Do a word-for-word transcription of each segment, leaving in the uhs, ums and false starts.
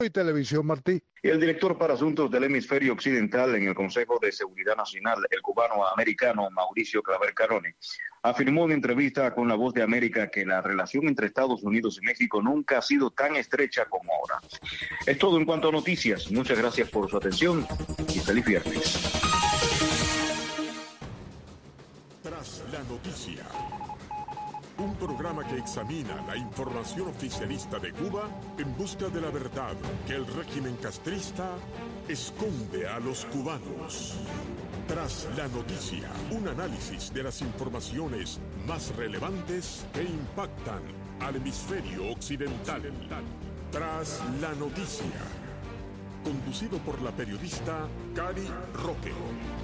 y Televisión Martí. Y el director para asuntos del hemisferio occidental en el Consejo de Seguridad Nacional, el cubano-americano Mauricio Claver Carone, afirmó en entrevista con La Voz de América que la relación entre Estados Unidos y México nunca ha sido tan estrecha como ahora. Es todo en cuanto a noticias. Muchas gracias por su atención y feliz viernes. Tras la noticia. Un programa que examina la información oficialista de Cuba en busca de la verdad que el régimen castrista esconde a los cubanos. Tras la noticia, un análisis de las informaciones más relevantes que impactan al hemisferio occidental. Tras la noticia, conducido por la periodista Cari Roque.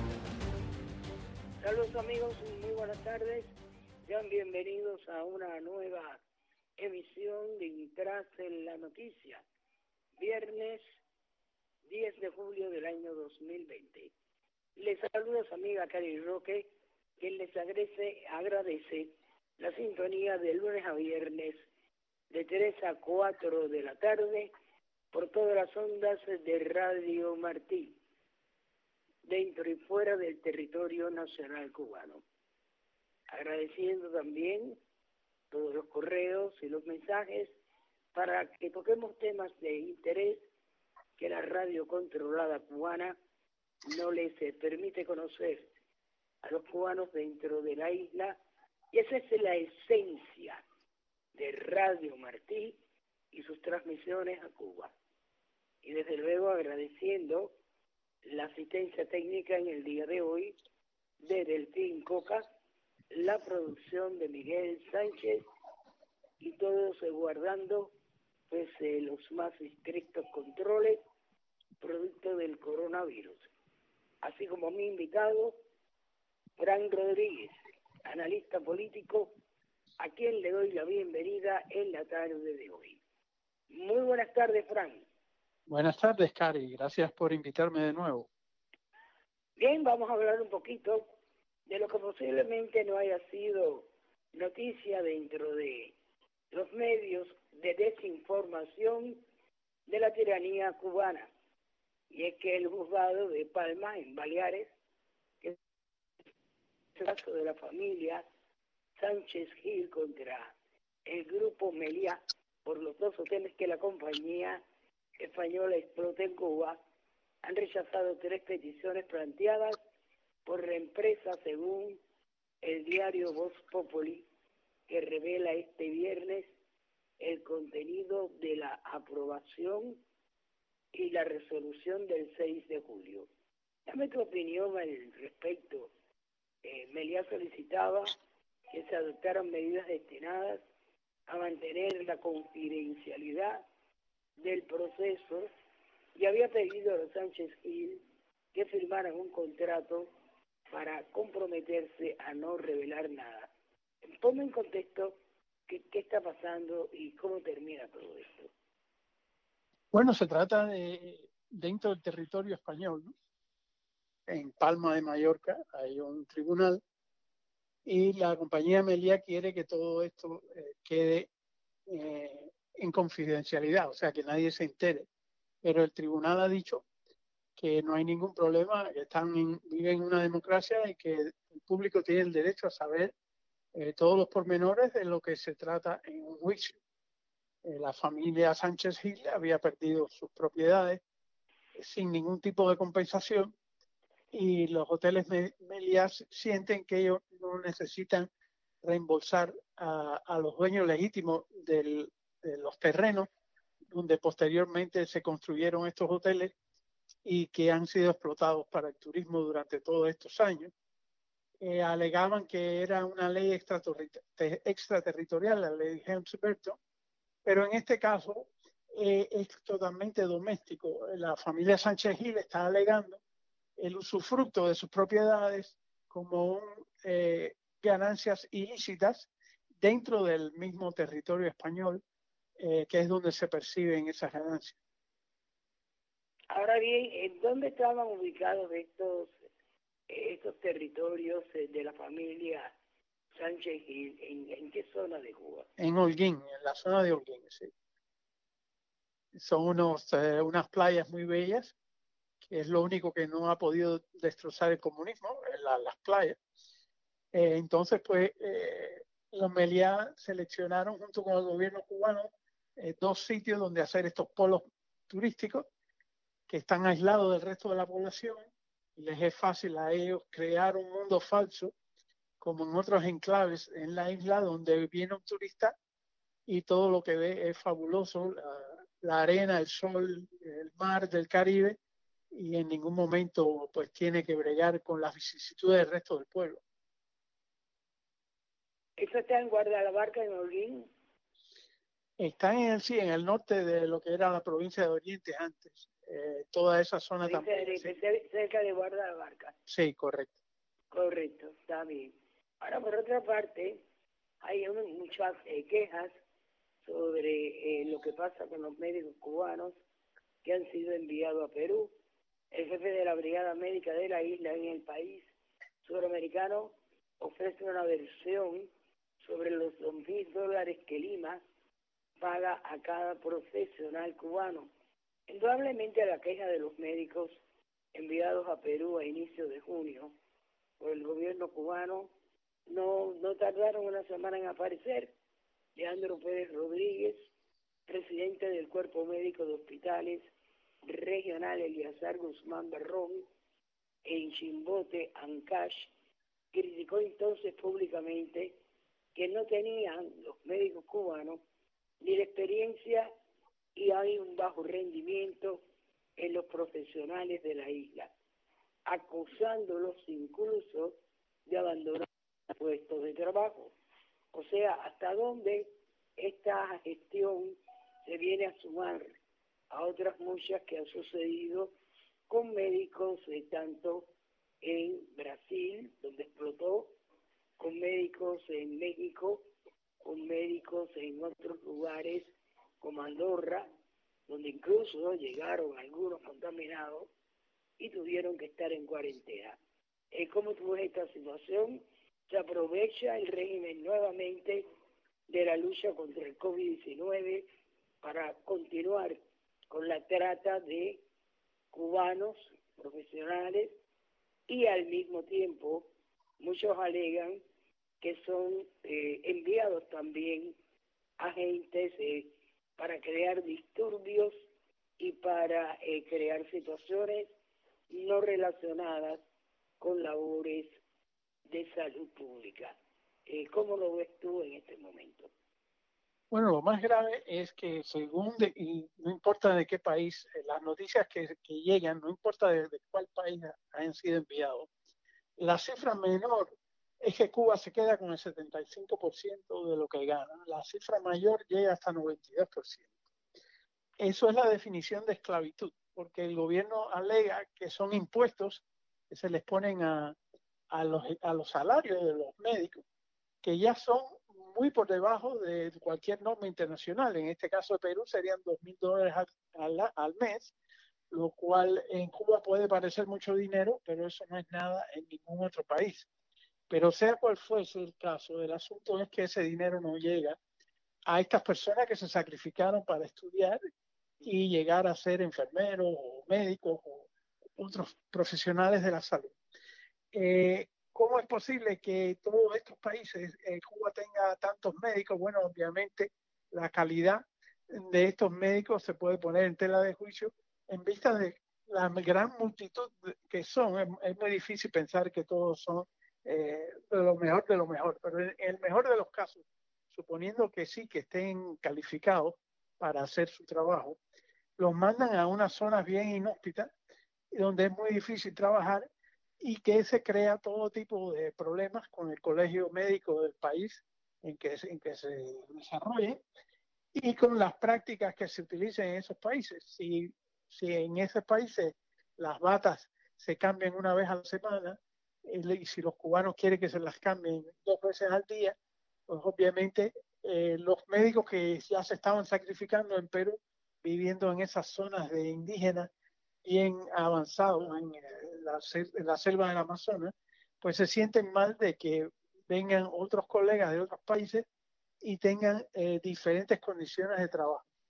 Saludos amigos, muy buenas tardes. Sean bienvenidos a una nueva emisión de Tras la Noticia, viernes diez de julio del año dos mil veinte. Les saluda su amiga Cari Roque, quien les agradece, agradece la sintonía de lunes a viernes de tres a cuatro de la tarde por todas las ondas de Radio Martí, dentro y fuera del territorio nacional cubano. Agradeciendo también todos los correos y los mensajes para que toquemos temas de interés que la radio controlada cubana no les permite conocer a los cubanos dentro de la isla, y esa es la esencia de Radio Martí y sus transmisiones a Cuba. Y desde luego agradeciendo la asistencia técnica en el día de hoy de Delfín Coca, la producción de Miguel Sánchez y todos eh, guardando pues eh, los más estrictos controles producto del coronavirus. Así como mi invitado, Fran Rodríguez, analista político, a quien le doy la bienvenida en la tarde de hoy. Muy buenas tardes, Fran. Buenas tardes, Cari. Gracias por invitarme de nuevo. Bien, vamos a hablar un poquito de lo que posiblemente no haya sido noticia dentro de los medios de desinformación de la tiranía cubana. Y es que el juzgado de Palma, en Baleares, que es el caso de la familia Sánchez Gil contra el grupo Meliá por los dos hoteles que la compañía española explota en Cuba, han rechazado tres peticiones planteadas por la empresa, según el diario Voz Populi, que revela este viernes el contenido de la aprobación y la resolución del seis de julio. Dame tu opinión al respecto. Eh, Meliá solicitaba que se adoptaran medidas destinadas a mantener la confidencialidad del proceso y había pedido a los Sánchez Gil que firmaran un contrato para comprometerse a no revelar nada. Ponme en contexto qué, qué está pasando y cómo termina todo esto. Bueno, se trata de dentro del territorio español, ¿no? En Palma de Mallorca hay un tribunal y la compañía Meliá quiere que todo esto eh, quede eh, en confidencialidad, o sea, que nadie se entere. Pero el tribunal ha dicho que no hay ningún problema, que están en, viven en una democracia y que el público tiene el derecho a saber eh, todos los pormenores de lo que se trata en un juicio. Eh, la familia Sánchez Gil había perdido sus propiedades eh, sin ningún tipo de compensación y los hoteles Meliá sienten que ellos no necesitan reembolsar a, a los dueños legítimos del, de los terrenos donde posteriormente se construyeron estos hoteles y que han sido explotados para el turismo durante todos estos años. Eh, alegaban que era una ley extraterritorial, extraterritorial, la ley Helms-Burton, pero en este caso eh, es totalmente doméstico. La familia Sánchez Gil está alegando el usufructo de sus propiedades como un, eh, ganancias ilícitas dentro del mismo territorio español, eh, que es donde se perciben esas ganancias. Ahora bien, ¿en dónde estaban ubicados estos estos territorios de la familia Sánchez Gil? ¿En, en qué zona de Cuba? En Holguín, en la zona de Holguín, sí. Son unos, eh, unas playas muy bellas, que es lo único que no ha podido destrozar el comunismo, la, las playas. Eh, entonces, pues, eh, los Meliá seleccionaron junto con el gobierno cubano eh, dos sitios donde hacer estos polos turísticos que están aislados del resto de la población y les es fácil a ellos crear un mundo falso, como en otros enclaves en la isla donde viene un turista y todo lo que ve es fabuloso, la, la arena, el sol, el mar del Caribe, y en ningún momento pues tiene que bregar con las vicisitudes del resto del pueblo. ¿Eso está en Guardalabarca, en Holguín? Está en el, sí, en el norte de lo que era la provincia de Oriente antes. Eh, toda esa zona también. De, Sí. Cerca de Guardalabarca. Sí, correcto. Correcto, está bien. Ahora, por otra parte, hay un, muchas eh, quejas sobre eh, lo que pasa con los médicos cubanos que han sido enviados a Perú. El jefe de la Brigada Médica de la isla en el país sudamericano ofrece una versión sobre los dos mil dólares que Lima paga a cada profesional cubano. Indudablemente, a la queja de los médicos enviados a Perú a inicios de junio por el gobierno cubano, no, no tardaron una semana en aparecer. Leandro Pérez Rodríguez, presidente del Cuerpo Médico de Hospitales Regional Eliazar Guzmán Barrón, en Chimbote, Ancash, criticó entonces públicamente que no tenían los médicos cubanos ni la experiencia y hay un bajo rendimiento en los profesionales de la isla, acusándolos incluso de abandonar puestos de trabajo. O sea, hasta dónde esta gestión se viene a sumar a otras muchas que han sucedido con médicos eh, tanto en Brasil, donde explotó, con médicos en México, con médicos en otros lugares como Andorra, donde incluso llegaron algunos contaminados y tuvieron que estar en cuarentena. Eh, ¿Cómo tú ves esta situación? Se aprovecha el régimen nuevamente de la lucha contra el COVID diecinueve para continuar con la trata de cubanos profesionales y al mismo tiempo muchos alegan que son eh, enviados también agentes eh, para crear disturbios y para eh, crear situaciones no relacionadas con labores de salud pública. Eh, ¿Cómo lo ves tú en este momento? Bueno, lo más grave es que según, de, y no importa de qué país, las noticias que, que llegan, no importa de, de cuál país hayan sido enviados, la cifra menor es que Cuba se queda con el setenta y cinco por ciento de lo que gana. La cifra mayor llega hasta noventa y dos por ciento. Eso es la definición de esclavitud, porque el gobierno alega que son impuestos que se les ponen a, a, los, a los salarios de los médicos, que ya son muy por debajo de cualquier norma internacional. En este caso de Perú serían dos mil dólares al, al, al mes, lo cual en Cuba puede parecer mucho dinero, pero eso no es nada en ningún otro país. Pero sea cual fuese el caso, el asunto es que ese dinero no llega a estas personas que se sacrificaron para estudiar y llegar a ser enfermeros o médicos o otros profesionales de la salud. Eh, ¿Cómo es posible que todos estos países, eh, Cuba tenga tantos médicos? Bueno, obviamente la calidad de estos médicos se puede poner en tela de juicio en vista de la gran multitud que son. Es, es muy difícil pensar que todos son eh, de lo mejor de lo mejor, pero en el mejor de los casos, suponiendo que sí, que estén calificados para hacer su trabajo, los mandan a unas zonas bien inhóspitas, donde es muy difícil trabajar y que se crea todo tipo de problemas con el colegio médico del país en que, en que se desarrolle y con las prácticas que se utilicen en esos países. Si, si en esos países las batas se cambian una vez a la semana y si los cubanos quieren que se las cambien dos veces al día, pues obviamente eh, los médicos que ya se estaban sacrificando en Perú, viviendo en esas zonas de indígenas bien avanzados en la, en la selva del Amazonas, pues se sienten mal de que vengan otros colegas de otros países y tengan eh, diferentes condiciones de trabajo.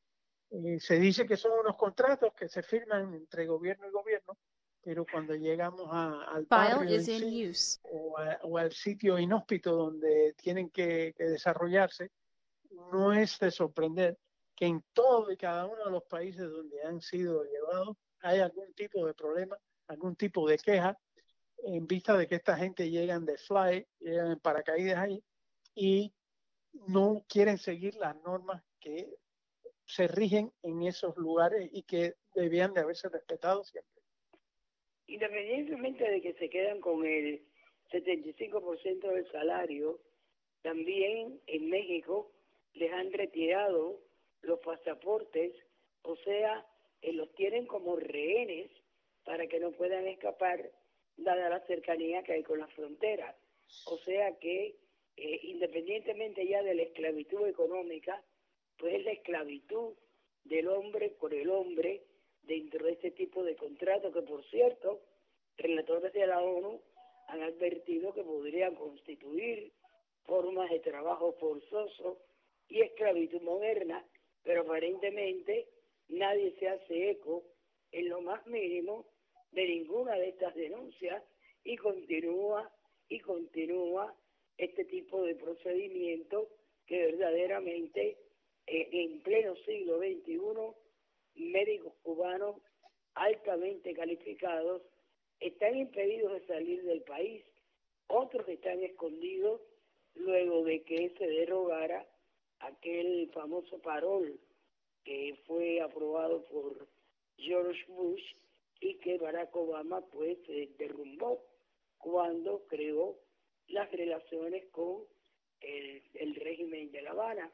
Eh, se dice que son unos contratos que se firman entre gobierno y gobierno, pero cuando llegamos a, al barrio en sí, o, a, o al sitio inhóspito donde tienen que, que desarrollarse, no es de sorprender que en todo y cada uno de los países donde han sido llevados hay algún tipo de problema, algún tipo de queja, en vista de que esta gente llegan de fly, llegan en paracaídas ahí y no quieren seguir las normas que se rigen en esos lugares y que debían de haberse respetado siempre. Independientemente de que se quedan con el setenta y cinco por ciento del salario, también en México les han retirado los pasaportes, o sea, eh, los tienen como rehenes para que no puedan escapar, dada la cercanía que hay con la frontera. O sea que, eh, independientemente ya de la esclavitud económica, pues es la esclavitud del hombre por el hombre dentro de este tipo de contratos que, por cierto, relatores de la ONU han advertido que podrían constituir formas de trabajo forzoso y esclavitud moderna, pero aparentemente nadie se hace eco en lo más mínimo de ninguna de estas denuncias y continúa y continúa este tipo de procedimiento que verdaderamente eh, en pleno siglo veintiuno médicos cubanos altamente calificados están impedidos de salir del país, otros están escondidos luego de que se derogara aquel famoso parol que fue aprobado por George Bush y que Barack Obama pues eh, derrumbó cuando creó las relaciones con el, el régimen de La Habana.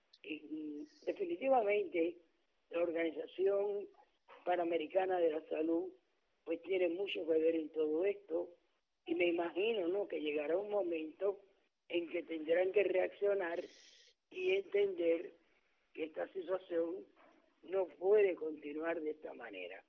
Y, definitivamente la Organización Panamericana de la Salud pues tiene mucho que ver en todo esto y me imagino, ¿no?, que llegará un momento en que tendrán que reaccionar y entender que esta situación no puede continuar de esta manera.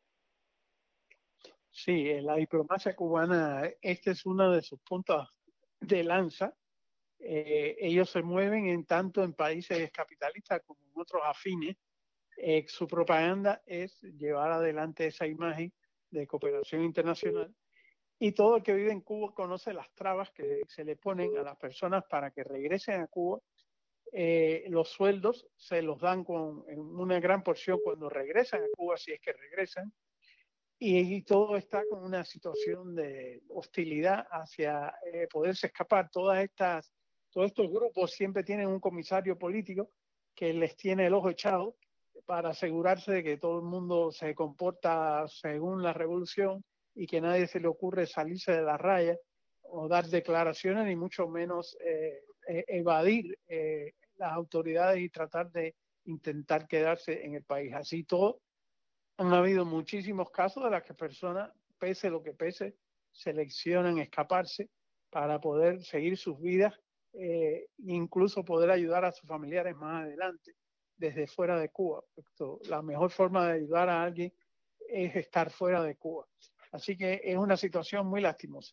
Sí, en la diplomacia cubana, este es uno de sus puntos de lanza. Eh, ellos se mueven en tanto en países capitalistas como en otros afines. Eh, su propaganda es llevar adelante esa imagen de cooperación internacional y todo el que vive en Cuba conoce las trabas que se le ponen a las personas para que regresen a Cuba. Eh, los sueldos se los dan con en una gran porción cuando regresan a Cuba, si es que regresan, y, y todo está con una situación de hostilidad hacia eh, poderse escapar. Todas estas, todos estos grupos siempre tienen un comisario político que les tiene el ojo echado para asegurarse de que todo el mundo se comporta según la revolución y que nadie se le ocurre salirse de la raya o dar declaraciones, ni mucho menos eh, evadir eh, las autoridades y tratar de intentar quedarse en el país. Así todo, han habido muchísimos casos de las que personas, pese lo que pese, seleccionan escaparse para poder seguir sus vidas eh, e incluso poder ayudar a sus familiares más adelante desde fuera de Cuba. Esto, la mejor forma de ayudar a alguien es estar fuera de Cuba. Así que es una situación muy lastimosa.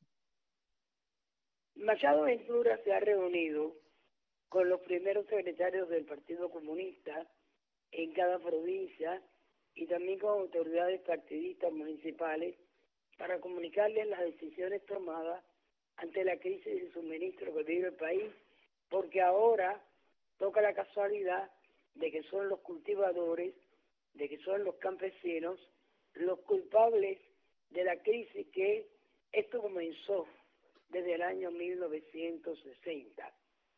Machado Ventura se ha reunido con los primeros secretarios del Partido Comunista en cada provincia y también con autoridades partidistas municipales para comunicarles las decisiones tomadas ante la crisis de suministro que vive el país, porque ahora toca la casualidad de que son los cultivadores, de que son los campesinos los culpables de la crisis que esto comenzó desde el año mil novecientos sesenta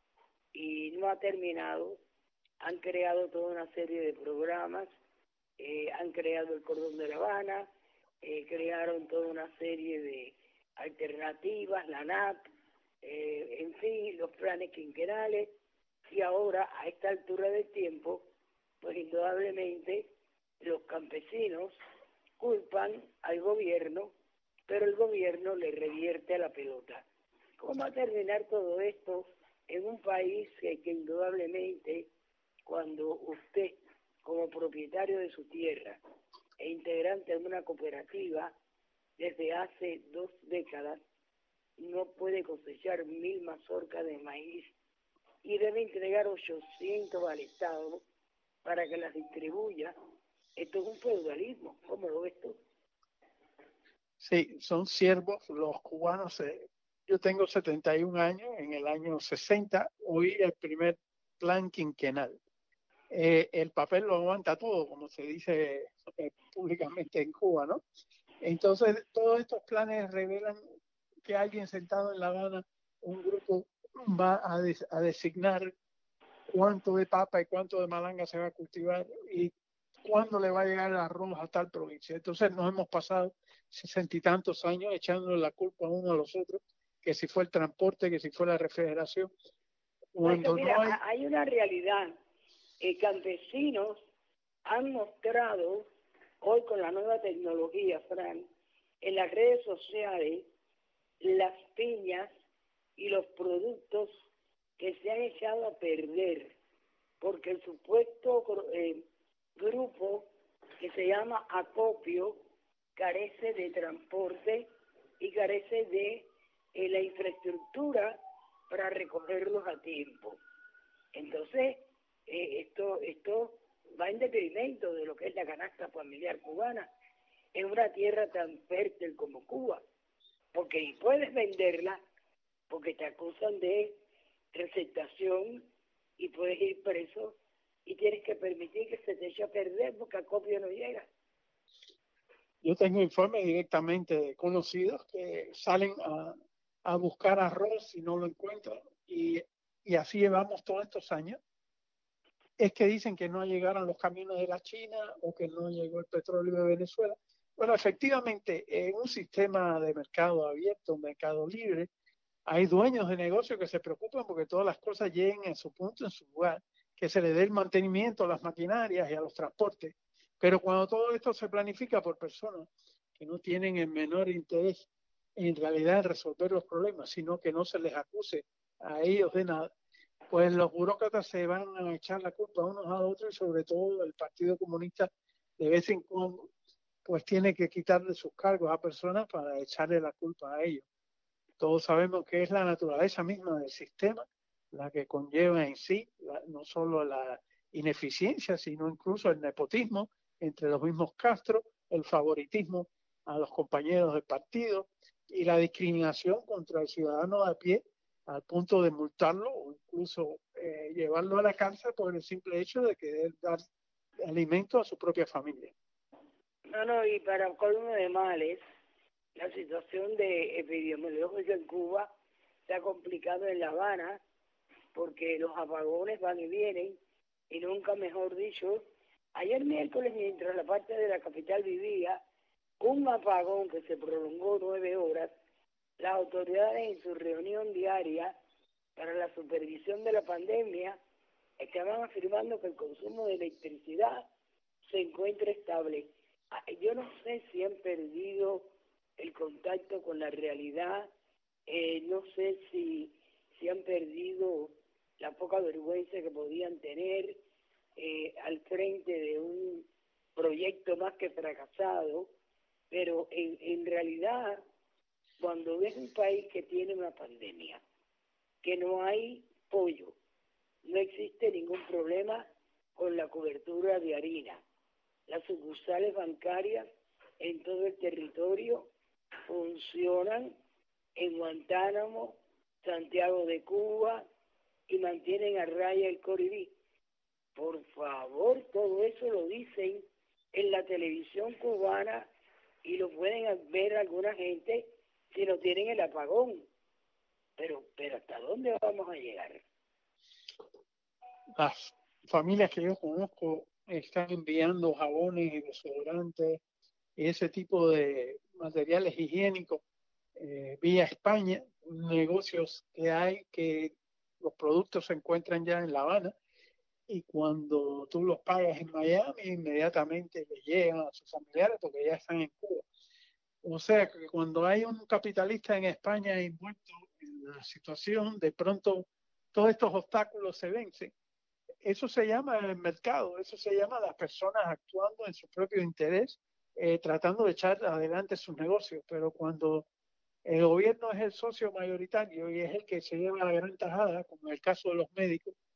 y no ha terminado. Han creado toda una serie de programas, eh, han creado el Cordón de La Habana, eh, crearon toda una serie de alternativas, la N A P, eh, en fin, los planes quinquenales, y ahora, a esta altura del tiempo, pues indudablemente los campesinos culpan al gobierno, pero el gobierno le revierte a la pelota. ¿Cómo va a terminar todo esto en un país que, que indudablemente, cuando usted, como propietario de su tierra e integrante de una cooperativa desde hace dos décadas, no puede cosechar mil mazorcas de maíz y debe entregar ochocientos al Estado, para que las distribuya. Esto es un feudalismo, ¿cómo lo ves tú? Sí, son siervos los cubanos. Eh, yo tengo setenta y un años, en el año sesenta oí el primer plan quinquenal. Eh, el papel lo aguanta todo, como se dice eh, públicamente en Cuba, ¿no? Entonces, todos estos planes revelan que alguien sentado en La Habana, un grupo, va a, des, a designar cuánto de papa y cuánto de malanga se va a cultivar y cuándo le va a llegar el arroz a tal provincia. Entonces nos hemos pasado sesenta y tantos años echándole la culpa uno a los otros, que si fue el transporte, que si fue la refrigeración. Cuando mira, no hay... hay una realidad. Eh, campesinos han mostrado hoy con la nueva tecnología, Fran, en las redes sociales, las piñas y los productos que se han echado a perder, porque el supuesto eh, grupo que se llama acopio carece de transporte y carece de eh, la infraestructura para recogerlos a tiempo. Entonces, eh, esto, esto va en detrimento de lo que es la canasta familiar cubana en una tierra tan fértil como Cuba, porque puedes venderla porque te acusan de receptación y puedes ir preso y tienes que permitir que se te eche a perder porque acopio no llega. Yo tengo informes directamente de conocidos que salen a, a buscar arroz y no lo encuentran, y, y así llevamos todos estos años. Es que dicen que no llegaron los camiones de la China o que no llegó el petróleo de Venezuela. Bueno, efectivamente, en un sistema de mercado abierto, un mercado libre, hay dueños de negocios que se preocupan porque todas las cosas lleguen en su punto, en su lugar, que se le dé el mantenimiento a las maquinarias y a los transportes. Pero cuando todo esto se planifica por personas que no tienen el menor interés en realidad en resolver los problemas, sino que no se les acuse a ellos de nada, pues los burócratas se van a echar la culpa unos a otros, y sobre todo el Partido Comunista de vez en cuando pues tiene que quitarle sus cargos a personas para echarle la culpa a ellos. Todos sabemos que es la naturaleza misma del sistema la que conlleva en sí la, no solo la ineficiencia, sino incluso el nepotismo entre los mismos Castro, el favoritismo a los compañeros del partido y la discriminación contra el ciudadano de a pie al punto de multarlo o incluso eh, llevarlo a la cárcel por el simple hecho de querer dar alimento a su propia familia. No, no, y para colmo de males, la situación de epidemiológica en Cuba se ha complicado en La Habana porque los apagones van y vienen, y nunca mejor dicho, ayer miércoles, mientras la parte de la capital vivía un apagón que se prolongó nueve horas, las autoridades en su reunión diaria para la supervisión de la pandemia estaban afirmando que el consumo de electricidad se encuentra estable. Yo no sé si han perdido el contacto con la realidad, eh, no sé si, si han perdido la poca vergüenza que podían tener eh, al frente de un proyecto más que fracasado, pero en, en realidad, cuando ves un país que tiene una pandemia, que no hay pollo, no existe ningún problema con la cobertura de harina, las sucursales bancarias en todo el territorio funcionan en Guantánamo, Santiago de Cuba, y mantienen a raya el Coribí. Por favor, todo eso lo dicen en la televisión cubana y lo pueden ver alguna gente si no tienen el apagón. Pero, pero ¿hasta dónde vamos a llegar? Las familias que yo conozco están enviando jabones y desodorantes y ese tipo de materiales higiénicos eh, vía España, negocios que hay que los productos se encuentran ya en La Habana y cuando tú los pagas en Miami inmediatamente les llegan a sus familiares porque ya están en Cuba. O sea que cuando hay un capitalista en España envuelto en la situación, de pronto todos estos obstáculos se vencen. Eso se llama el mercado, eso se llama las personas actuando en su propio interés, eh, tratando de echar adelante sus negocios. Pero cuando el gobierno es el socio mayoritario y es el que se lleva la gran tajada, como en el caso de los médicos,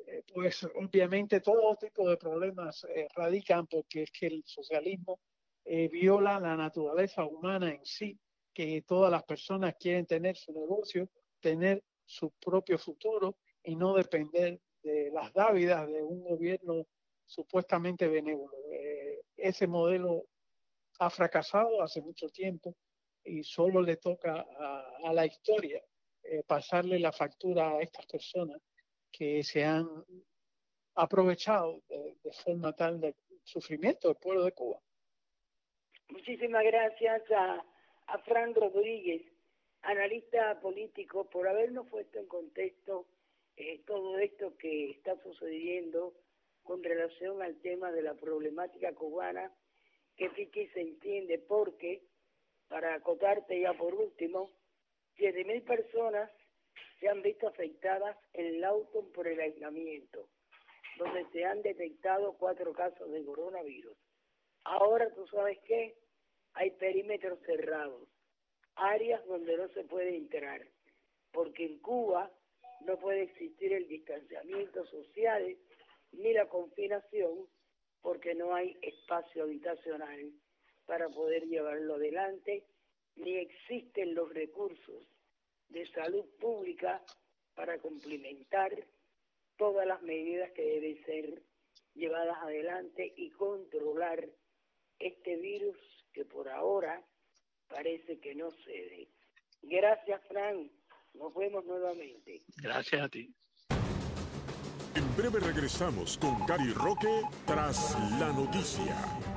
eh, pues obviamente todo tipo de problemas eh, radican porque es que el socialismo eh, viola la naturaleza humana en sí, que todas las personas quieren tener su negocio, tener su propio futuro y no depender de las dávidas de un gobierno supuestamente benévolo. Eh, ese modelo ha fracasado hace mucho tiempo y solo le toca a, a la historia eh, pasarle la factura a estas personas que se han aprovechado de, de forma tal del sufrimiento del pueblo de Cuba. Muchísimas gracias a, a Fran Rodríguez, analista político, por habernos puesto en contexto eh, todo esto que está sucediendo con relación al tema de la problemática cubana, que sí que se entiende porque, para acotarte ya por último, siete mil personas se han visto afectadas en Lawton por el aislamiento, donde se han detectado cuatro casos de coronavirus. Ahora, ¿tú sabes qué? Hay perímetros cerrados, áreas donde no se puede entrar, porque en Cuba no puede existir el distanciamiento social ni la confinación, porque no hay espacio habitacional para poder llevarlo adelante, ni existen los recursos de salud pública para complementar todas las medidas que deben ser llevadas adelante y controlar este virus que por ahora parece que no cede. Gracias, Fran. Nos vemos nuevamente. Gracias a ti. En breve regresamos con Gary Roque tras la noticia.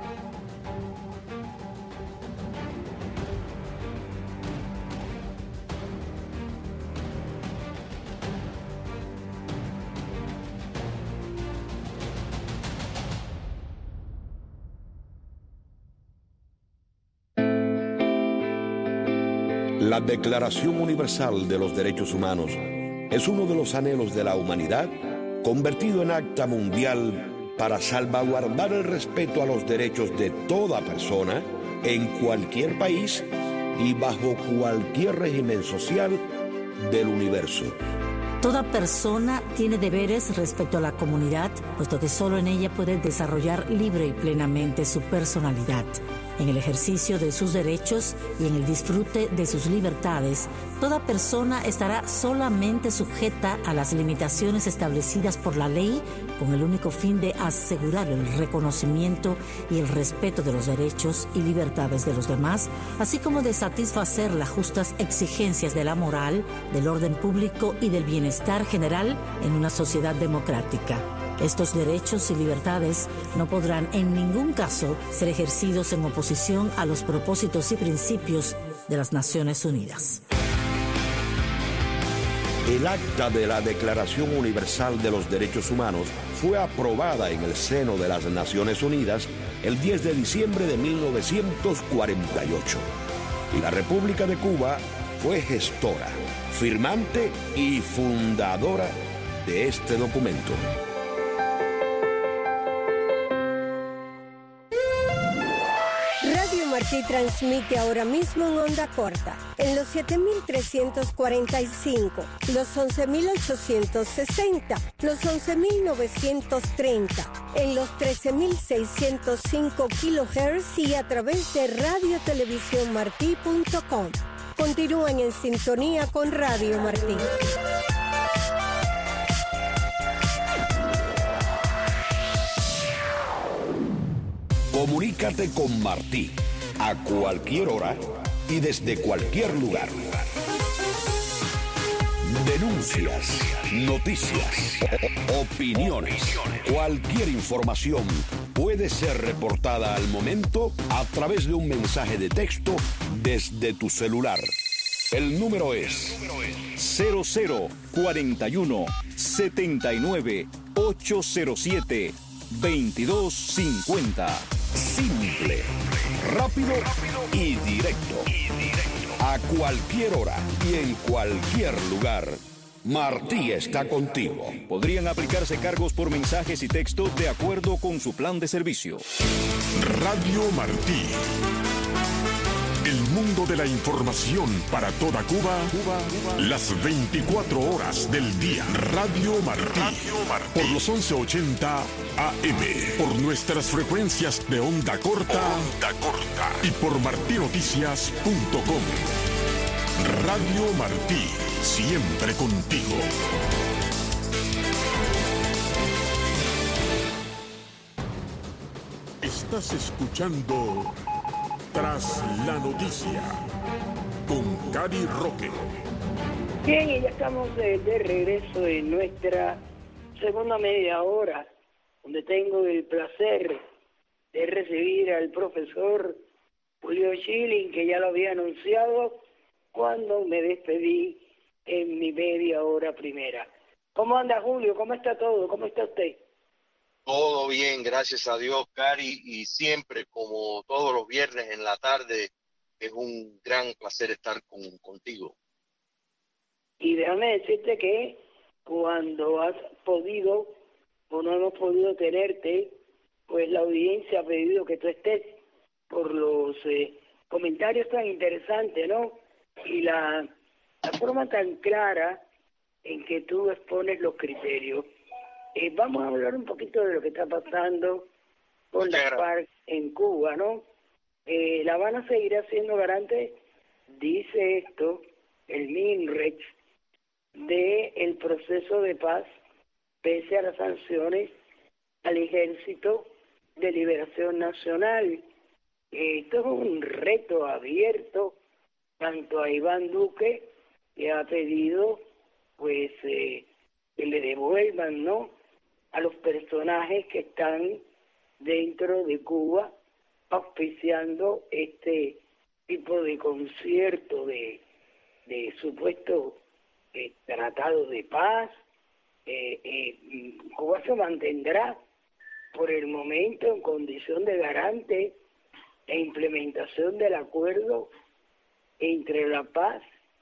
La Declaración Universal de los Derechos Humanos es uno de los anhelos de la humanidad convertido en acta mundial para salvaguardar el respeto a los derechos de toda persona en cualquier país y bajo cualquier régimen social del universo. Toda persona tiene deberes respecto a la comunidad, puesto que solo en ella puede desarrollar libre y plenamente su personalidad. En el ejercicio de sus derechos y en el disfrute de sus libertades, toda persona estará solamente sujeta a las limitaciones establecidas por la ley con el único fin de asegurar el reconocimiento y el respeto de los derechos y libertades de los demás, así como de satisfacer las justas exigencias de la moral, del orden público y del bienestar general en una sociedad democrática. Estos derechos y libertades no podrán en ningún caso ser ejercidos en oposición a los propósitos y principios de las Naciones Unidas. El acta de la Declaración Universal de los Derechos Humanos fue aprobada en el seno de las Naciones Unidas el diez de diciembre de mil novecientos cuarenta y ocho. Y la República de Cuba fue gestora, firmante y fundadora de este documento. Radio Martí transmite ahora mismo en onda corta, en los siete mil trescientos cuarenta y cinco, los once mil ochocientos sesenta, los once mil novecientos treinta, en los trece mil seiscientos cinco kilohertz y a través de radio televisión martí punto com. Continúan en sintonía con Radio Martí. Comunícate con Martí a cualquier hora y desde cualquier lugar. Denuncias, noticias, opiniones, cualquier información puede ser reportada al momento a través de un mensaje de texto desde tu celular. El número es cero cero cuarenta y uno setenta y nueve ochocientos siete veintidós cincuenta. Simple, rápido y directo. A cualquier hora y en cualquier lugar, Martí está contigo. Podrían aplicarse cargos por mensajes y texto de acuerdo con su plan de servicio. Radio Martí. El mundo centro de la información para toda Cuba, Cuba, Cuba. Las veinticuatro horas del día. Radio Martí. Radio Martí. Por los once ochenta A M. Por nuestras frecuencias de onda corta. Onda corta. Y por martí noticias punto com. Radio Martí. Siempre contigo. Estás escuchando Tras la Noticia con Cari Roque. Bien, y ya estamos de, de regreso en nuestra segunda media hora, donde tengo el placer de recibir al profesor Julio Schilling, que ya lo había anunciado cuando me despedí en mi media hora primera. ¿Cómo anda, Julio? ¿Cómo está todo? ¿Cómo está usted? Todo bien, gracias a Dios, Cari, y siempre, como todos los viernes en la tarde, es un gran placer estar con, contigo. Y déjame decirte que cuando has podido o no hemos podido tenerte, pues la audiencia ha pedido que tú estés por los eh, comentarios tan interesantes, ¿no? Y la, la forma tan clara en que tú expones los criterios. Eh, vamos a hablar un poquito de lo que está pasando con las FARC en Cuba, ¿no? Eh, La Habana seguirá siendo garante, dice esto, el MINREX, de el proceso de paz, pese a las sanciones al Ejército de Liberación Nacional. Eh, esto es un reto abierto tanto a Iván Duque, que ha pedido, pues, eh, que le devuelvan, ¿no?, a los personajes que están dentro de Cuba auspiciando este tipo de concierto de, de supuesto eh, tratado de paz. Eh, eh, Cuba se mantendrá por el momento en condición de garante e implementación del acuerdo entre La Paz,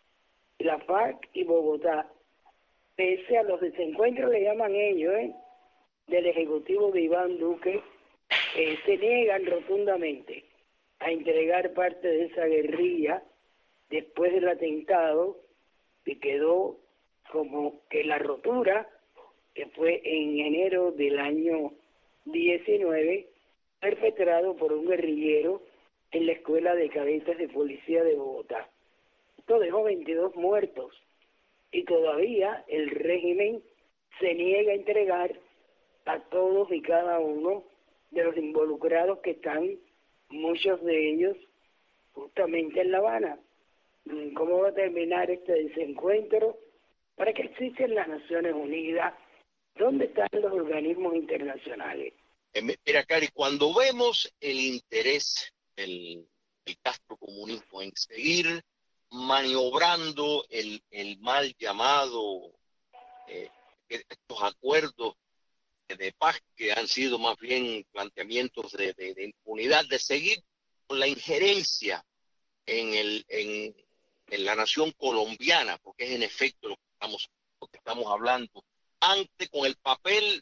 la FARC y Bogotá, pese a los desencuentros, le llaman ellos, ¿eh? del Ejecutivo de Iván Duque. Eh, se niegan rotundamente a entregar parte de esa guerrilla después del atentado que quedó como que la rotura, que fue en enero del año diecinueve, perpetrado por un guerrillero en la Escuela de Cadetes de Policía de Bogotá. Esto dejó veintidós muertos y todavía el régimen se niega a entregar a todos y cada uno de los involucrados, que están, muchos de ellos, justamente en La Habana. ¿Cómo va a terminar este desencuentro? ¿Para qué existen las Naciones Unidas? ¿Dónde están los organismos internacionales? Eh, mira, Cari, cuando vemos el interés del, del castrocomunismo en seguir maniobrando el, el mal llamado eh, estos acuerdos de paz, que han sido más bien planteamientos de, de, de impunidad, de seguir con la injerencia en, el, en, en la nación colombiana, porque es en efecto lo que estamos, lo que estamos hablando, ante con el papel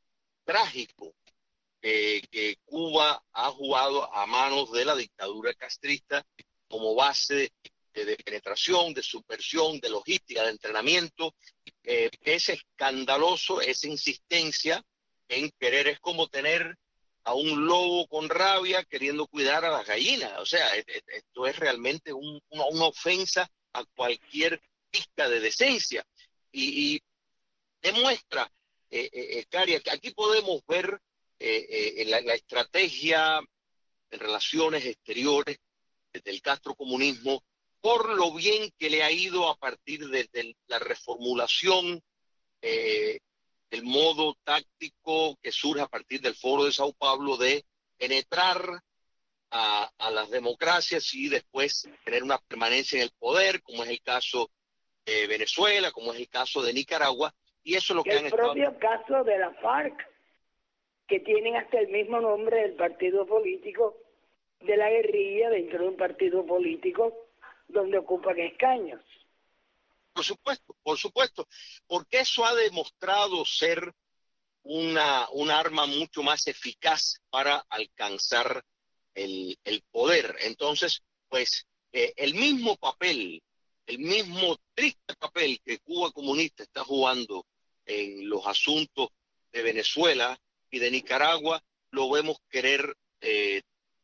trágico eh, que Cuba ha jugado a manos de la dictadura castrista como base de, de penetración, de subversión, de logística, de entrenamiento. Eh, es escandaloso esa insistencia en querer, es como tener a un lobo con rabia queriendo cuidar a las gallinas. O sea, esto es realmente un, una, una ofensa a cualquier pizca de decencia. Y, y demuestra, eh, eh, Cari, aquí podemos ver eh, eh, la, la estrategia en relaciones exteriores del castrocomunismo, por lo bien que le ha ido a partir de, de la reformulación eh, del modo táctico que surge a partir del Foro de Sao Paulo de penetrar a, a las democracias y después tener una permanencia en el poder, como es el caso de Venezuela, como es el caso de Nicaragua, y eso es lo que, que han el propio estado... caso de la FARC, que tienen hasta el mismo nombre del partido político de la guerrilla dentro de un partido político donde ocupan escaños. Por supuesto, por supuesto, porque eso ha demostrado ser una, un arma mucho más eficaz para alcanzar el, el poder. Entonces, pues, eh, el mismo papel, el mismo triste papel que Cuba comunista está jugando en los asuntos de Venezuela y de Nicaragua, lo vemos querer eh,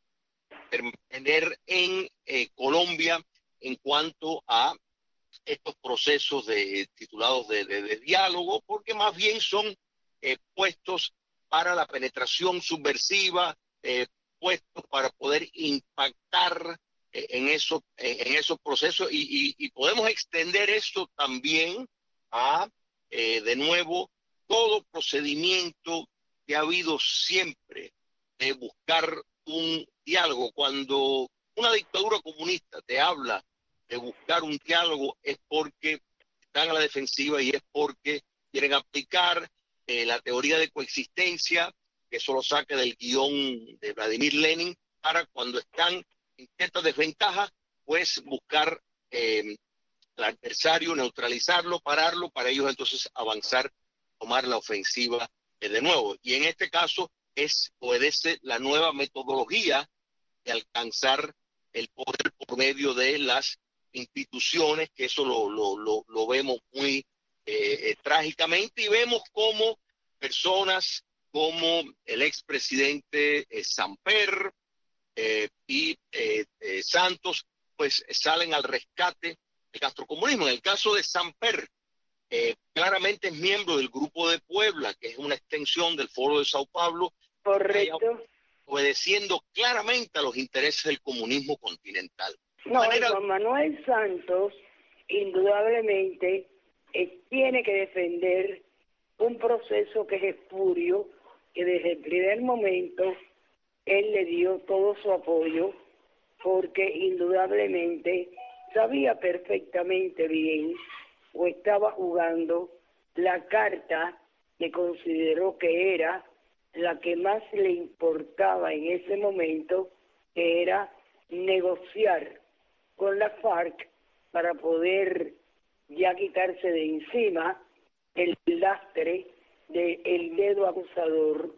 tener en eh, Colombia en cuanto a estos procesos de, titulados de, de, de diálogo, porque más bien son eh, puestos para la penetración subversiva, eh, puestos para poder impactar eh, en, eso, eh, en esos procesos y, y, y podemos extender esto también a, eh, de nuevo, todo procedimiento que ha habido siempre de buscar un diálogo. Cuando una dictadura comunista te habla de buscar un diálogo es porque están a la defensiva y es porque quieren aplicar eh, la teoría de coexistencia, que eso lo saca del guión de Vladimir Lenin, para cuando están en cierta desventaja, pues buscar eh, al adversario, neutralizarlo, pararlo, para ellos entonces avanzar, tomar la ofensiva eh, de nuevo. Y en este caso es obedece la nueva metodología de alcanzar el poder por medio de las instituciones, que eso lo, lo, lo, lo vemos muy eh, eh, trágicamente, y vemos como personas como el expresidente eh, Samper eh, y eh, eh, Santos, pues salen al rescate del castrocomunismo. En el caso de Samper, eh, claramente es miembro del Grupo de Puebla, que es una extensión del Foro de Sao Paulo. Correcto. Obedeciendo claramente a los intereses del comunismo continental. No, manera... Juan Manuel Santos indudablemente eh, tiene que defender un proceso que es espurio, que desde el primer momento él le dio todo su apoyo, porque indudablemente sabía perfectamente bien o estaba jugando la carta que consideró que era la que más le importaba en ese momento, que era negociar con la FARC para poder ya quitarse de encima el lastre del dedo acusador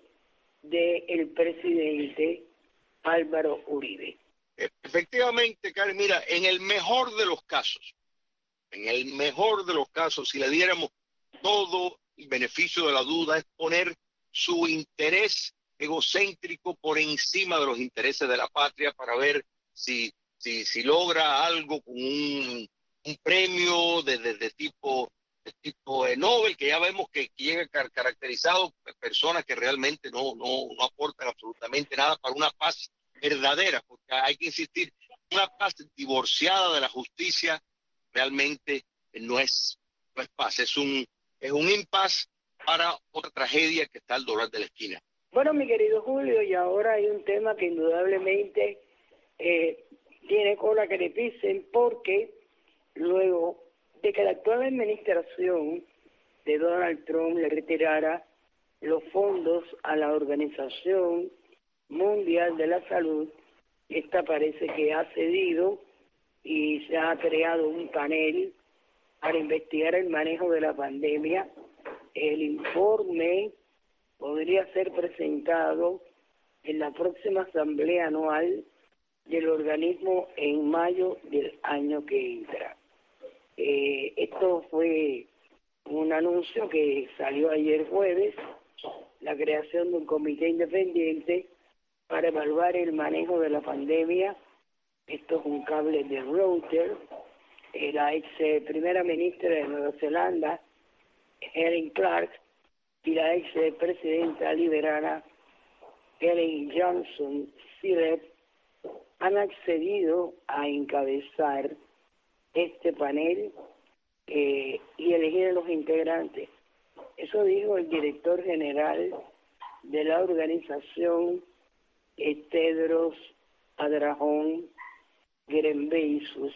del presidente Álvaro Uribe. Efectivamente, Karen, mira, en el mejor de los casos, en el mejor de los casos, si le diéramos todo el beneficio de la duda, es poner su interés egocéntrico por encima de los intereses de la patria para ver si, si, si logra algo con un, un premio de, de, de tipo de tipo de Nobel, que ya vemos que llega car caracterizado por personas que realmente no, no, no aportan absolutamente nada para una paz verdadera, porque hay que insistir, una paz divorciada de la justicia realmente no es, no es paz, es un, es un impas para otra tragedia que está al doblar de la esquina. Bueno, mi querido Julio, y ahora hay un tema que indudablemente eh, tiene cola que le pisen, porque luego de que la actual administración de Donald Trump le retirara los fondos a la Organización Mundial de la Salud, esta parece que ha cedido y se ha creado un panel para investigar el manejo de la pandemia. El informe podría ser presentado en la próxima asamblea anual del organismo en mayo del año que entra. Eh, esto fue un anuncio que salió ayer jueves, la creación de un comité independiente para evaluar el manejo de la pandemia. Esto es un cable de Reuters. Eh, la ex eh, primera ministra de Nueva Zelanda, Helen Clark, y la ex eh, presidenta liberal Ellen Johnson Sirleaf han accedido a encabezar este panel eh, y elegir a los integrantes. Eso dijo el director general de la organización, Tedros Adhanom Ghebreyesus,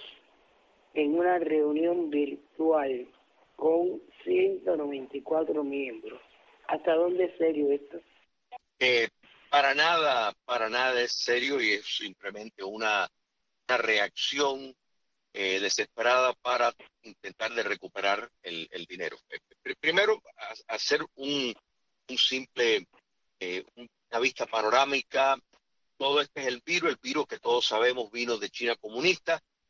en una reunión virtual con ciento noventa y cuatro miembros. ¿Hasta dónde es serio esto? Eh, para nada, para nada es serio, y es simplemente una, una reacción eh, desesperada para intentar de recuperar el, el dinero. Eh, primero, a, hacer un, un simple, eh, una vista panorámica. Todo este es el virus, el virus que todos sabemos vino de China comunista,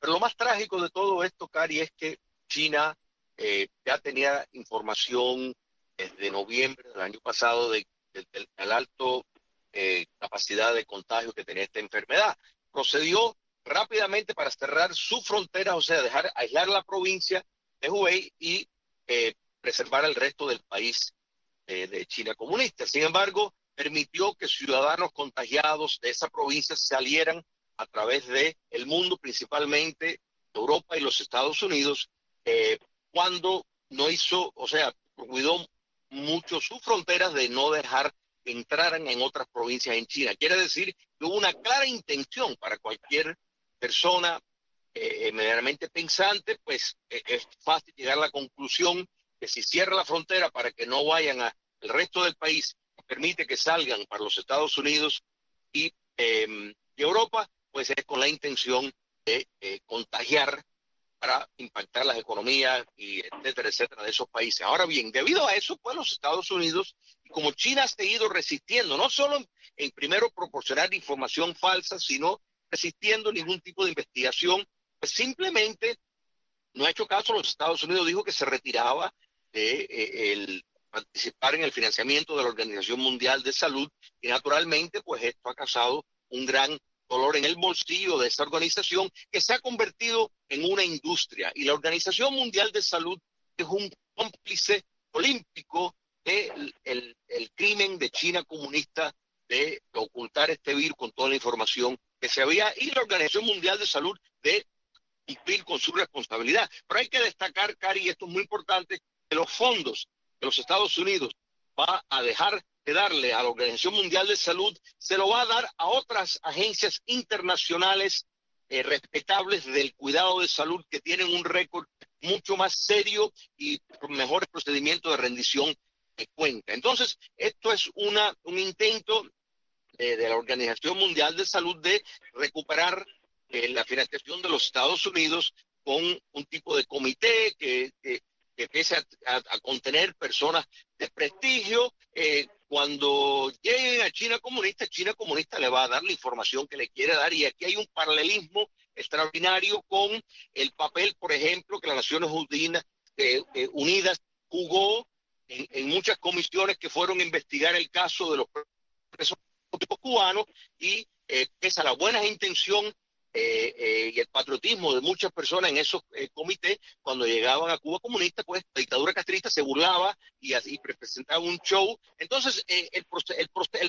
Pero lo más trágico de todo esto, Cari, es que China eh, ya tenía información desde noviembre del año pasado de, de, de, de la alta eh, capacidad de contagio que tenía esta enfermedad. Procedió rápidamente para cerrar sus fronteras, o sea, dejar aislar la provincia de Hubei y eh, preservar el resto del país eh, de China comunista. Sin embargo, permitió que ciudadanos contagiados de esa provincia salieran a través de el mundo, principalmente Europa y los Estados Unidos, eh, cuando no hizo, o sea, cuidó mucho sus fronteras de no dejar que entraran en otras provincias en China. Quiere decir que hubo una clara intención para cualquier persona eh, medianamente pensante, pues eh, es fácil llegar a la conclusión que si cierra la frontera para que no vayan al resto del país, permite que salgan para los Estados Unidos y, eh, y Europa, pues es con la intención de eh, contagiar para impactar las economías y etcétera, etcétera, de esos países. Ahora bien, debido a eso, pues los Estados Unidos, como China ha seguido resistiendo, no solo en, en primero proporcionar información falsa, sino resistiendo ningún tipo de investigación, pues simplemente no ha hecho caso. Los Estados Unidos dijo que se retiraba de eh, el participar en el financiamiento de la Organización Mundial de Salud y naturalmente pues esto ha causado un gran dolor en el bolsillo de esta organización que se ha convertido en una industria, y la Organización Mundial de Salud es un cómplice olímpico del el, el crimen de China comunista de ocultar este virus con toda la información que se había, y la Organización Mundial de Salud de cumplir con su responsabilidad. Pero hay que destacar, Cari, y esto es muy importante, que los fondos que los Estados Unidos va a dejar de darle a la Organización Mundial de Salud, se lo va a dar a otras agencias internacionales eh, respetables del cuidado de salud que tienen un récord mucho más serio y mejores procedimientos de rendición de cuenta. Entonces, esto es una, un intento de, de la Organización Mundial de Salud de recuperar eh, la financiación de los Estados Unidos con un tipo de comité que, que, que empiece a, a, a contener personas de prestigio. Eh, cuando lleguen a China comunista, China comunista le va a dar la información que le quiere dar, y aquí hay un paralelismo extraordinario con el papel, por ejemplo, que las Naciones Unidas, eh, eh, Unidas jugó en, en muchas comisiones que fueron a investigar el caso de los presos cubanos, y eh, pese a las buenas intenciones eh, eh, y el patriotismo de muchas personas en esos eh, comités, cuando llegaban a Cuba comunista, pues la dictadura castrista se burlaba y así presentaba un show. Entonces, eh, el el, el,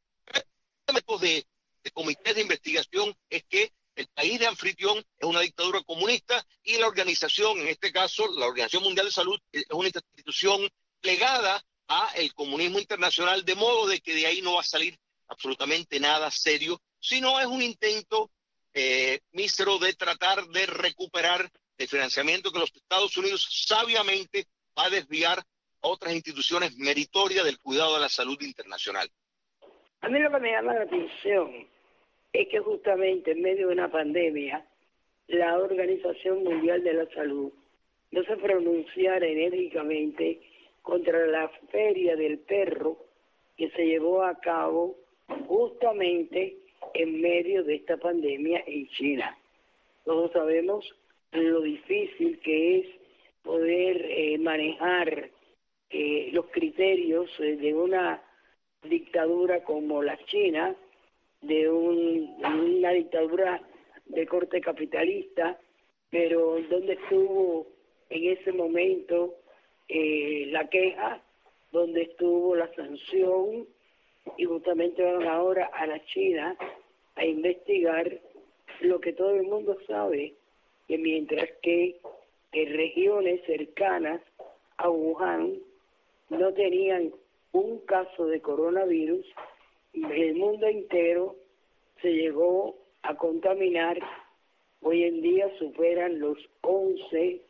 el de, de comités de investigación es que el país de anfitrión es una dictadura comunista y la organización, en este caso la Organización Mundial de Salud, es una institución plegada a el comunismo internacional, de modo de que de ahí no va a salir absolutamente nada serio, sino es un intento eh, mísero de tratar de recuperar el financiamiento que los Estados Unidos sabiamente va a desviar a otras instituciones meritorias del cuidado de la salud internacional. A mí lo que me llama la atención es que justamente en medio de una pandemia, la Organización Mundial de la Salud no se pronunciara enérgicamente contra la Feria del Perro que se llevó a cabo justamente en medio de esta pandemia en China. Todos sabemos lo difícil que es poder eh, manejar eh, los criterios eh, de una dictadura como la China, de un, una dictadura de corte capitalista, pero donde estuvo en ese momento eh, la queja, donde estuvo la sanción, y justamente van ahora a la China a investigar lo que todo el mundo sabe, que mientras que en regiones cercanas a Wuhan no tenían un caso de coronavirus, el mundo entero se llegó a contaminar. Hoy en día superan los once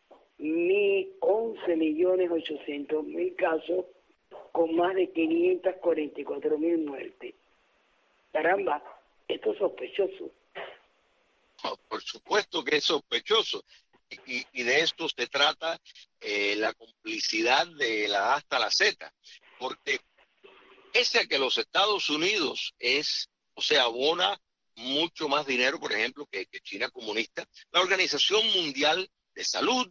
millones ochocientos mil casos, con más de quinientas cuarenta y cuatro mil muertes. Caramba, esto es sospechoso. Oh, por supuesto que es sospechoso. Y, y de esto se trata eh, la complicidad de la A hasta la Z. Porque pese a que los Estados Unidos es, o sea, abona mucho más dinero, por ejemplo, que, que China comunista. La Organización Mundial de Salud,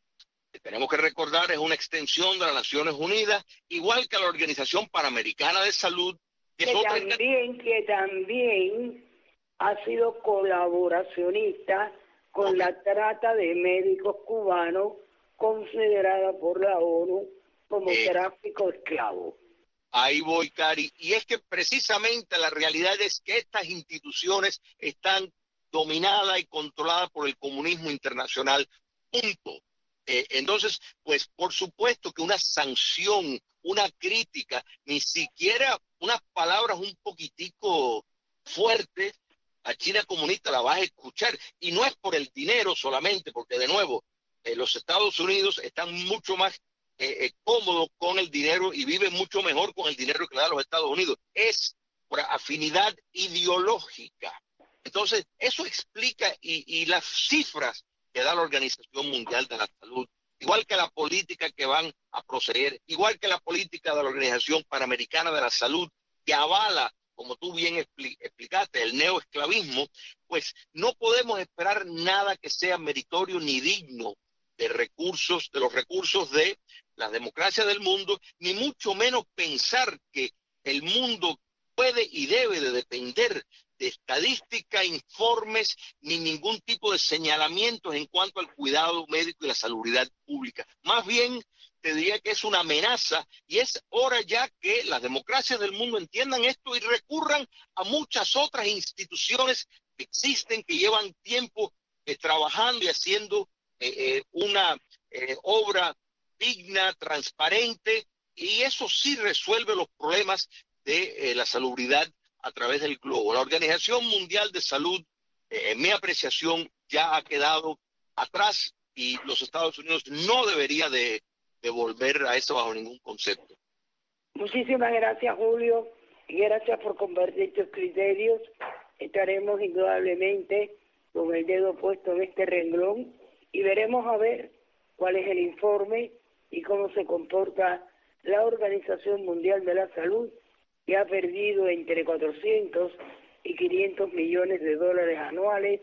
que tenemos que recordar, es una extensión de las Naciones Unidas, igual que la Organización Panamericana de Salud, que, que es otra... también, que también ha sido colaboracionista con okay. la trata de médicos cubanos, considerada por la ONU como eh, tráfico de esclavos. Ahí voy, Cari. Y es que precisamente la realidad es que estas instituciones están dominadas y controladas por el comunismo internacional. Punto. Eh, entonces, pues por supuesto que una sanción, una crítica, ni siquiera unas palabras un poquitico fuertes a China comunista la vas a escuchar. Y no es por el dinero solamente, porque de nuevo, eh, los Estados Unidos están mucho más eh, eh, cómodos con el dinero y viven mucho mejor con el dinero que le da los Estados Unidos. Es por afinidad ideológica. Entonces, eso explica y, y las cifras que da la Organización Mundial de la Salud, igual que la política que van a proceder, igual que la política de la Organización Panamericana de la Salud, que avala, como tú bien expli- explicaste, el neoesclavismo, pues no podemos esperar nada que sea meritorio ni digno de recursos, de los recursos de las democracias del mundo, ni mucho menos pensar que el mundo puede y debe de depender de estadística, informes, ni ningún tipo de señalamientos en cuanto al cuidado médico y la salubridad pública. Más bien, te diría que es una amenaza y es hora ya que las democracias del mundo entiendan esto y recurran a muchas otras instituciones que existen, que llevan tiempo eh, trabajando y haciendo eh, eh, una eh, obra digna, transparente, y eso sí resuelve los problemas de eh, la salubridad a través del globo. La Organización Mundial de Salud, eh, en mi apreciación, ya ha quedado atrás y los Estados Unidos no debería de, de volver a eso bajo ningún concepto. Muchísimas gracias, Julio, y gracias por compartir tus criterios. Estaremos indudablemente con el dedo puesto en este renglón y veremos a ver cuál es el informe y cómo se comporta la Organización Mundial de la Salud, que ha perdido entre cuatrocientos y quinientos millones de dólares anuales,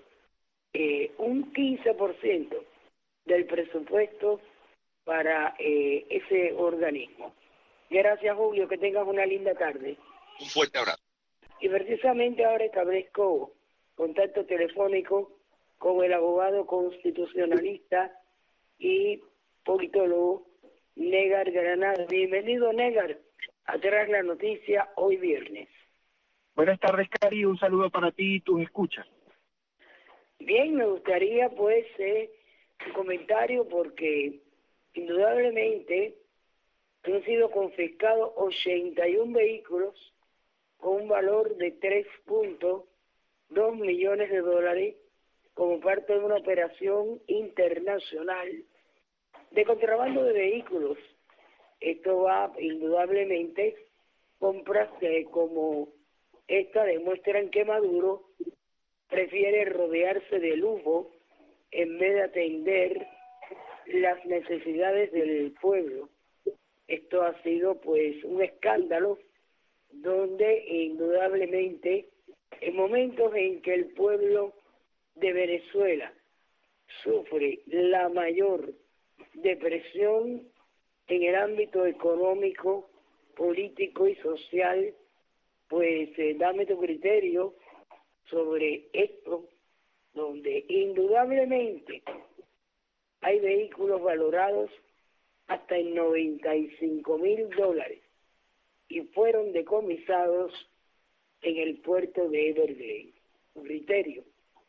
eh, un quince por ciento del presupuesto para eh, ese organismo. Gracias, Julio, que tengas una linda tarde. Un fuerte abrazo. Y precisamente ahora establezco contacto telefónico con el abogado constitucionalista y politólogo Negar Granada. Bienvenido, Negar, a Tras la Noticia hoy viernes. Buenas tardes, Cari, un saludo para ti y tus escuchas. Bien, me gustaría pues eh, un comentario porque indudablemente han sido confiscados ochenta y un vehículos con un valor de tres punto dos millones de dólares como parte de una operación internacional de contrabando de vehículos. Esto va indudablemente, compras que como esta demuestran que Maduro prefiere rodearse de lujo en vez de atender las necesidades del pueblo. Esto ha sido pues un escándalo donde indudablemente en momentos en que el pueblo de Venezuela sufre la mayor depresión en el ámbito económico, político y social, pues eh, dame tu criterio sobre esto, donde indudablemente hay vehículos valorados hasta en noventa y cinco mil dólares y fueron decomisados en el puerto de Everglades. Tu criterio.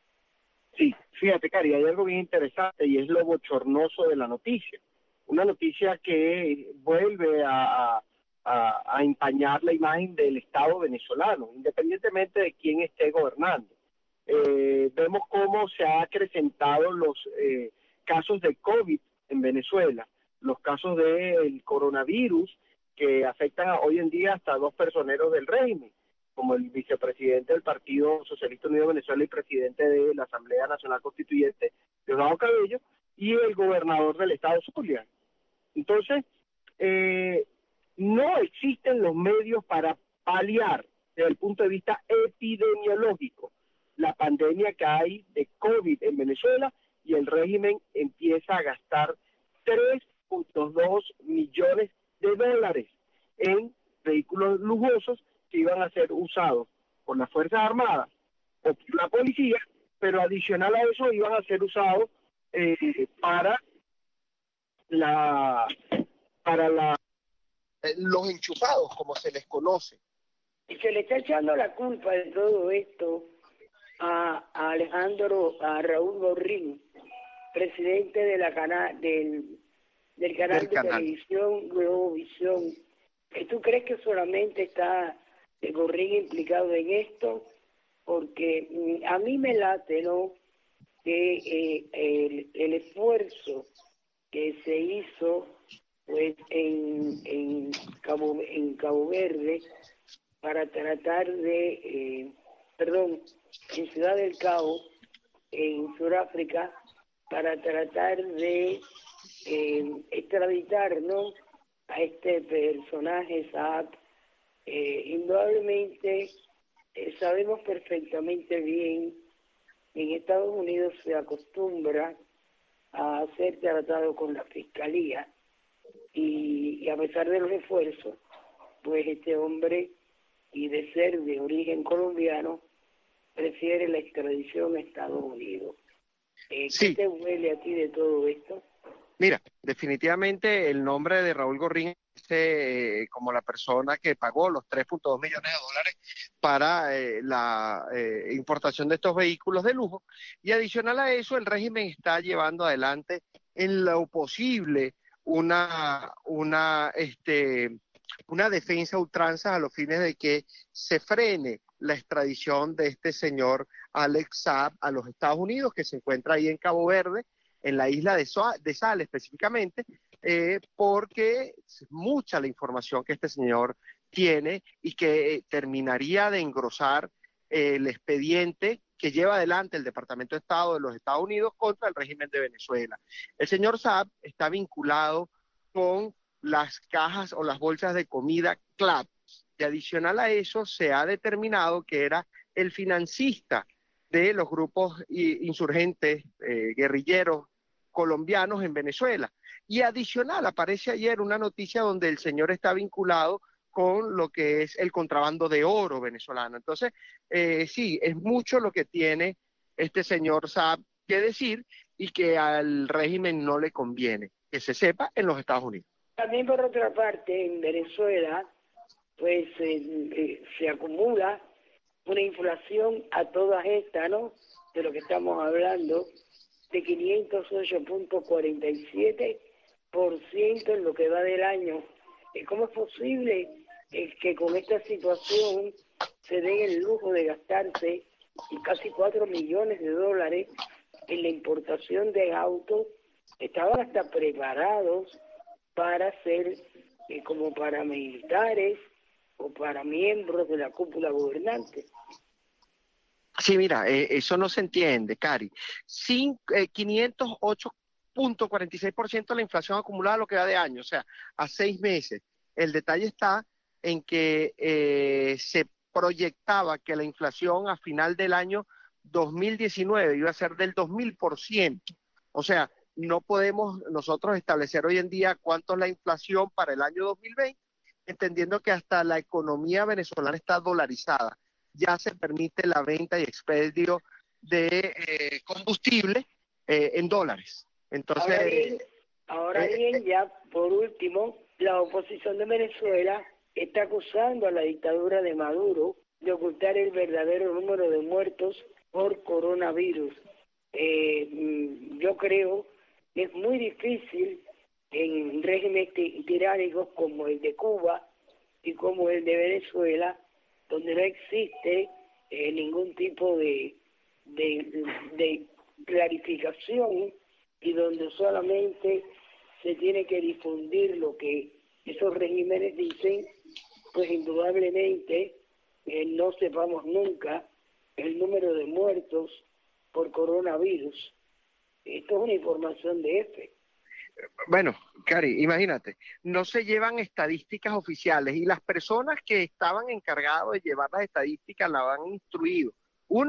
Sí, fíjate, Cari, hay algo bien interesante y es lo bochornoso de la noticia. Una noticia que vuelve a, a, a empañar la imagen del Estado venezolano, independientemente de quién esté gobernando. Eh, vemos cómo se han acrecentado los eh, casos de COVID en Venezuela, los casos del coronavirus que afectan a, hoy en día hasta dos personeros del régimen, como el vicepresidente del Partido Socialista Unido de Venezuela y presidente de la Asamblea Nacional Constituyente, Diosdado Cabello, y el gobernador del estado Zulia. Entonces, eh, no existen los medios para paliar desde el punto de vista epidemiológico la pandemia que hay de COVID en Venezuela, y el régimen empieza a gastar tres punto dos millones de dólares en vehículos lujosos que iban a ser usados por las Fuerzas Armadas o por la policía, pero adicional a eso iban a ser usados eh, para la para la eh, los enchufados, como se les conoce. Y se le está echando la culpa de todo esto a, a Alejandro, a Raúl Gorrín, presidente de la cana, del, del canal del de canal. televisión Globovisión. ¿Tú crees que solamente está el Gorrín implicado en esto? Porque mm, a mí me late, ¿no?, que eh, el, el esfuerzo que se hizo pues en, en, Cabo, en Cabo Verde para tratar de, eh, perdón, en Ciudad del Cabo, en Sudáfrica, para tratar de eh, extraditar, ¿no?, a este personaje, Saab. Eh, indudablemente eh, sabemos perfectamente bien, en Estados Unidos se acostumbra a ser tratado con la fiscalía, y, y a pesar de los esfuerzos, pues este hombre, y de ser de origen colombiano, prefiere la extradición a Estados Unidos. Eh, sí. ¿Qué te huele a ti de todo esto? Mira, definitivamente el nombre de Raúl Gorrín es eh, como la persona que pagó los tres punto dos millones de dólares para eh, la eh, importación de estos vehículos de lujo, y adicional a eso el régimen está llevando adelante en lo posible una, una, este, una defensa a ultranza a los fines de que se frene la extradición de este señor Alex Saab a los Estados Unidos, que se encuentra ahí en Cabo Verde, en la isla de, so de Sal específicamente, eh, porque es mucha la información que este señor tiene y que eh, terminaría de engrosar eh, el expediente que lleva adelante el Departamento de Estado de los Estados Unidos contra el régimen de Venezuela. El señor Saab está vinculado con las cajas o las bolsas de comida Clap, y adicional a eso se ha determinado que era el financista de los grupos insurgentes, eh, guerrilleros colombianos en Venezuela. Y adicional, aparece ayer una noticia donde el señor está vinculado con lo que es el contrabando de oro venezolano. Entonces, eh, sí, es mucho lo que tiene este señor Saab que decir, y que al régimen no le conviene que se sepa en los Estados Unidos. También, por otra parte, en Venezuela, pues eh, eh, se acumula una inflación a todas estas, ¿no?, de lo que estamos hablando, de quinientos ocho punto cuarenta y siete por ciento en lo que va del año. ¿Cómo es posible eh, que con esta situación se den el lujo de gastarse casi cuatro millones de dólares en la importación de autos? Estaban hasta preparados para ser eh, como paramilitares o para miembros de la cúpula gobernante. Sí, mira, eh, eso no se entiende, Cari. Sin, eh, quinientos ocho punto cuarenta y seis por ciento de la inflación acumulada lo que va de año, o sea, a seis meses. El detalle está en que eh, se proyectaba que la inflación a final del año dos mil diecinueve iba a ser del dos mil por ciento. O sea, no podemos nosotros establecer hoy en día cuánto es la inflación para el año dos mil veinte, entendiendo que hasta la economía venezolana está dolarizada. Ya se permite la venta y expendio de eh, combustible eh, en dólares. Entonces, ahora bien, ahora eh, bien, ya por último, la oposición de Venezuela está acusando a la dictadura de Maduro de ocultar el verdadero número de muertos por coronavirus. Eh, yo creo que es muy difícil en regímenes tiránicos como el de Cuba y como el de Venezuela, donde no existe eh, ningún tipo de, de, de clarificación, y donde solamente se tiene que difundir lo que esos regímenes dicen, pues indudablemente eh, no sepamos nunca el número de muertos por coronavirus. Esto es una información de F. Bueno, Cari, imagínate, no se llevan estadísticas oficiales, y las personas que estaban encargadas de llevar las estadísticas las han instruido, uno,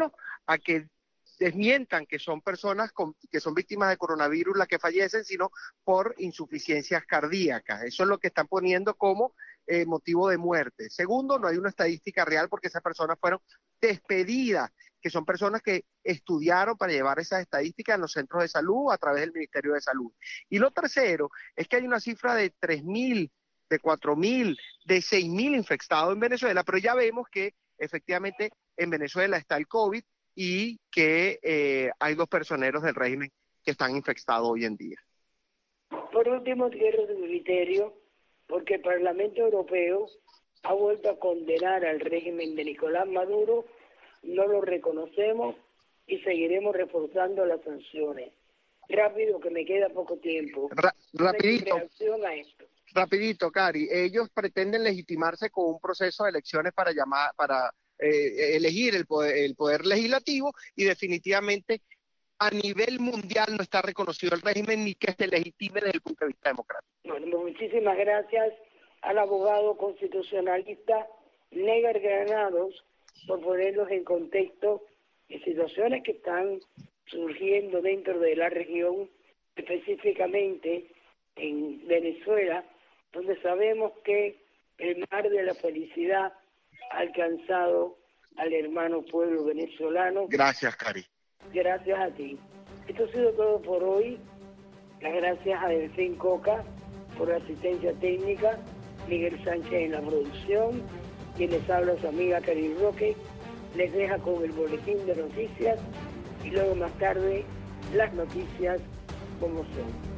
a que desmientan que son personas con, que son víctimas de coronavirus las que fallecen, sino por insuficiencias cardíacas. Eso es lo que están poniendo como eh, motivo de muerte. Segundo, no hay una estadística real porque esas personas fueron despedidas, que son personas que estudiaron para llevar esas estadísticas en los centros de salud a través del Ministerio de Salud. Y lo tercero es que hay una cifra de tres mil, de cuatro mil, de seis mil infectados en Venezuela, pero ya vemos que efectivamente en Venezuela está el COVID y que eh, hay dos personeros del régimen que están infectados hoy en día. Por último, quiero tu criterio, porque el Parlamento Europeo ha vuelto a condenar al régimen de Nicolás Maduro, no lo reconocemos y seguiremos reforzando las sanciones. Rápido, que me queda poco tiempo. Ra rapidito. Reacción a esto. Rapidito, Cari. Ellos pretenden legitimarse con un proceso de elecciones para llamar, para eh, elegir el poder, el poder legislativo, y definitivamente a nivel mundial no está reconocido el régimen ni que se legitime desde el punto de vista democrático. Bueno, muchísimas gracias al abogado constitucionalista Negar Granados por ponernos en contexto de situaciones que están surgiendo dentro de la región, específicamente en Venezuela, donde sabemos que el mar de la felicidad ha alcanzado al hermano pueblo venezolano. Gracias, Cari. Gracias a ti. Esto ha sido todo por hoy. Las gracias a Delfín Coca por la asistencia técnica, Miguel Sánchez en la producción, quien les habla su amiga Cari Roque, les deja con el boletín de noticias y luego más tarde las noticias como son.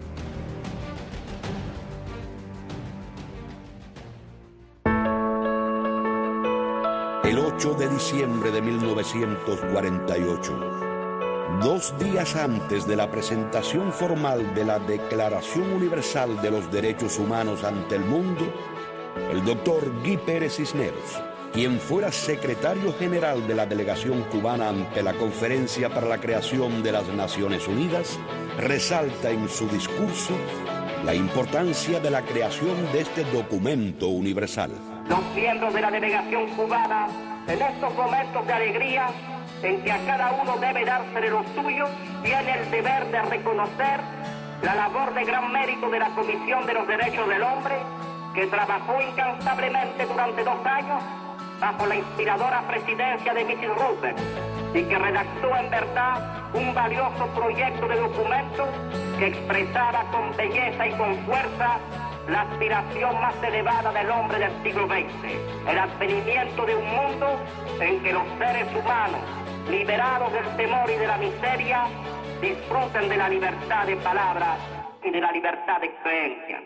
El ocho de diciembre de mil novecientos cuarenta y ocho, dos días antes de la presentación formal de la Declaración Universal de los Derechos Humanos ante el mundo, el doctor Guy Pérez Cisneros, quien fuera secretario general de la delegación cubana ante la Conferencia para la Creación de las Naciones Unidas, resalta en su discurso la importancia de la creación de este documento universal. Los miembros de la delegación cubana, en estos momentos de alegría, en que a cada uno debe dársele lo suyo, tiene el deber de reconocer la labor de gran mérito de la Comisión de los Derechos del Hombre, que trabajó incansablemente durante dos años bajo la inspiradora presidencia de missus Roosevelt y que redactó en verdad un valioso proyecto de documento que expresara con belleza y con fuerza la aspiración más elevada del hombre del siglo veinte, el advenimiento de un mundo en que los seres humanos, liberados del temor y de la miseria, disfruten de la libertad de palabra y de la libertad de creencia.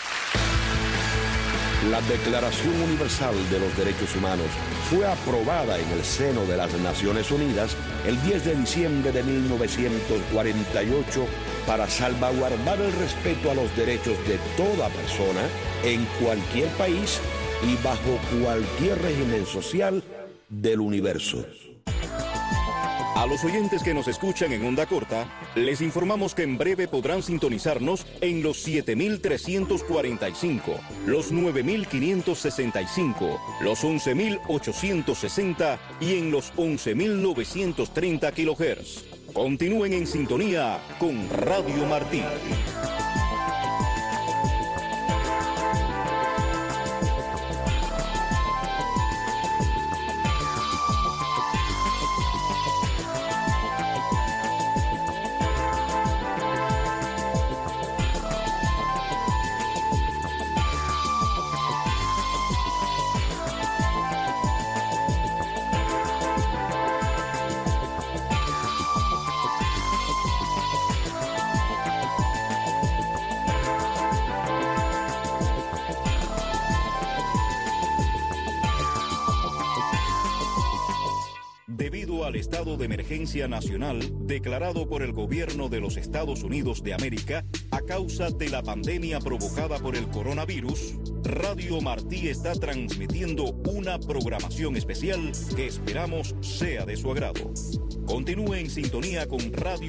La Declaración Universal de los Derechos Humanos fue aprobada en el seno de las Naciones Unidas el diez de diciembre de mil novecientos cuarenta y ocho para salvaguardar el respeto a los derechos de toda persona en cualquier país y bajo cualquier régimen social del universo. A los oyentes que nos escuchan en onda corta, les informamos que en breve podrán sintonizarnos en los siete mil trescientos cuarenta y cinco, los nueve mil quinientos sesenta y cinco, los once mil ochocientos sesenta y en los once mil novecientos treinta kilohertz. Continúen en sintonía con Radio Martí. Al estado de emergencia nacional declarado por el gobierno de los Estados Unidos de América a causa de la pandemia provocada por el coronavirus, Radio Martí está transmitiendo una programación especial que esperamos sea de su agrado. Continúe en sintonía con Radio